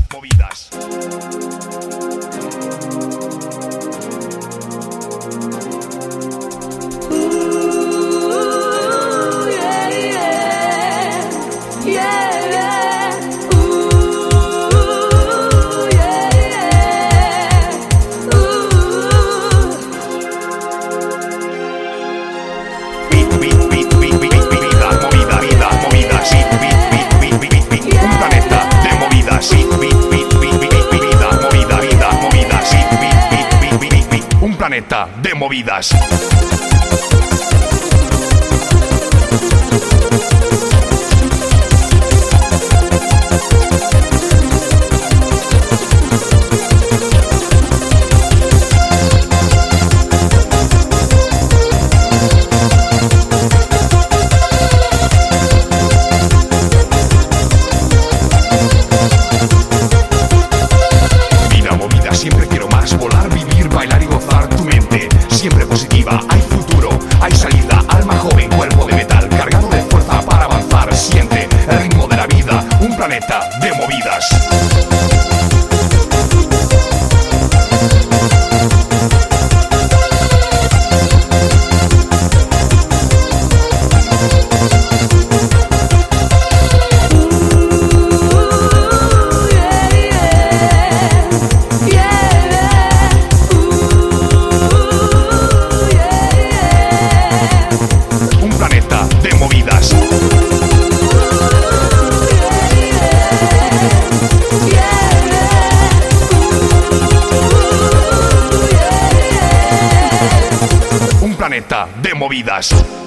movidas. Planeta de movidas. Vida movida, siempre quiero más, volar, vivir, bailar y gozar. Tu mente siempre positiva, hay futuro, hay salida. Alma joven, cuerpo de metal, cargado de fuerza para avanzar. Siente el ritmo de la vida, un planeta de movidas. Planeta de movidas.